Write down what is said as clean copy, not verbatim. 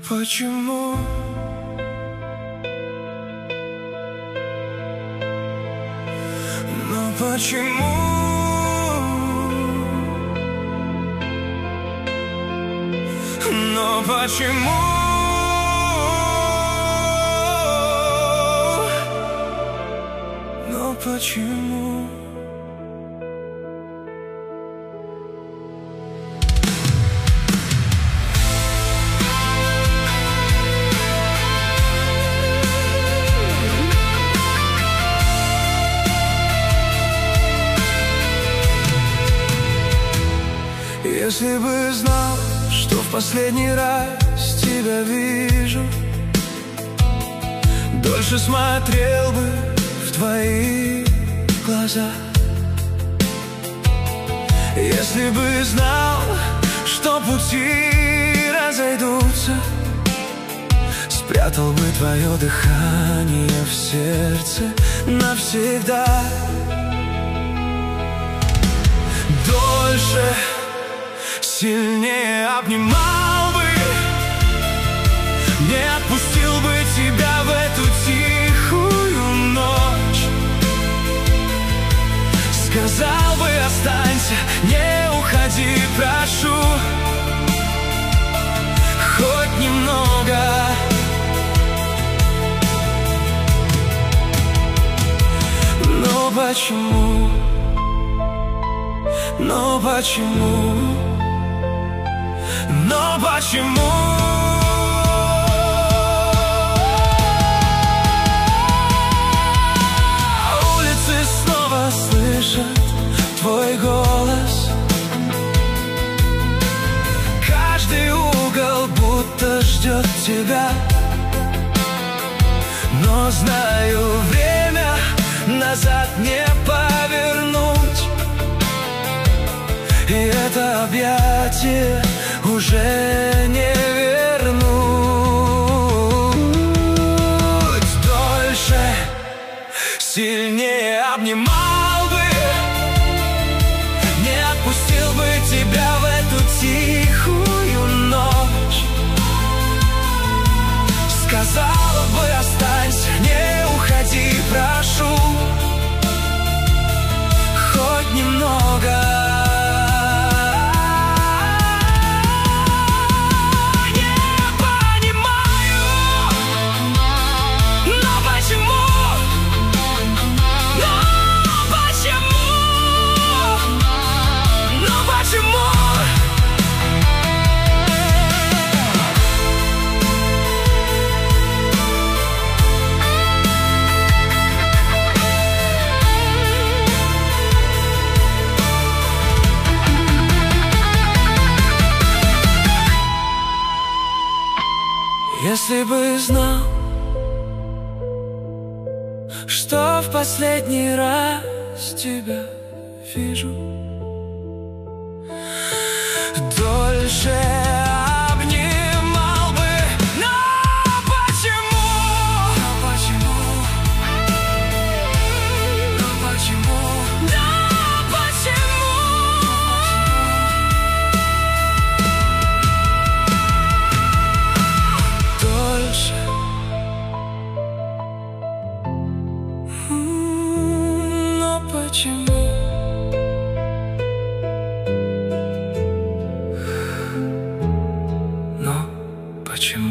Почему? Но почему? Но почему? Но почему? Если бы знал, что в последний раз тебя вижу, дольше смотрел бы в твои глаза. Если бы знал, что пути разойдутся, спрятал бы твое дыхание в сердце навсегда. Дольше, сильнее обнимал бы, не отпустил бы тебя в эту тихую ночь. Сказал бы: останься, не уходи, прошу, хоть немного. Но почему? Но почему? Но почему? Улицы снова слышат твой голос, каждый угол будто ждет тебя. Но знаю, время назад не повернуть, и это объятие уже не вернуть. Дольше, сильнее обнимал бы, не отпустил бы тебя в эту тихую ночь. Сказала бы: останься, не уходи, прошу, хоть немного. Если бы знал, что в последний раз тебя вижу, дольше обнимал бы. Но почему? Но почему? Но почему? Но почему? Дольше. Но почему? Но почему?